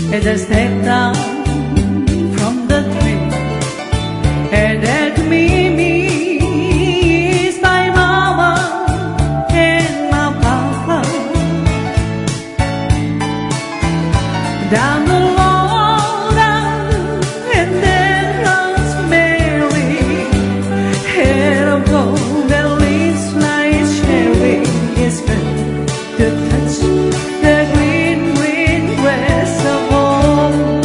As I stepped down from the train, and that me is my mama and my papa. Down the road, and there runs Mary, hair of gold and lips like cherry. It's good to touch the green, green grass of home.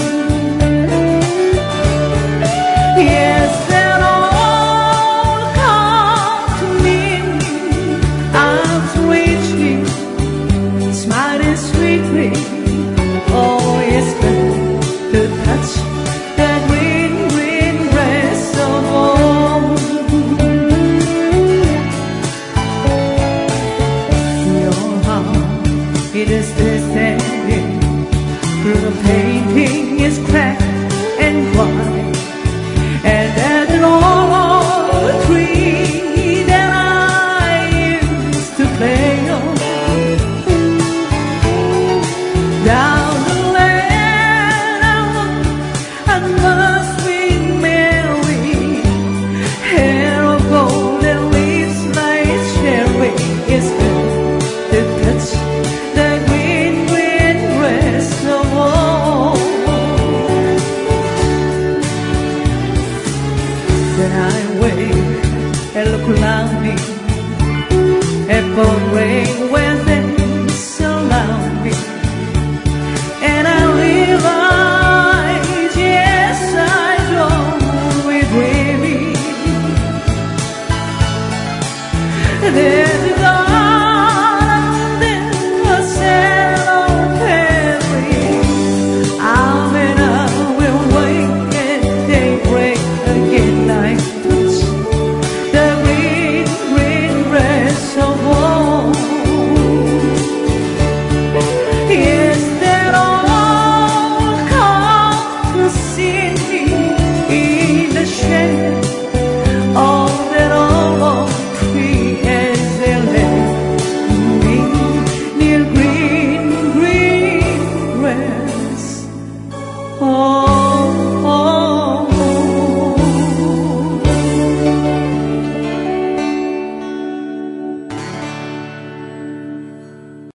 Yes, they'll all come to me, arms reaching, smiling sweetly. Oh, it's good to touch the green, green grass of home. Your heart, it is this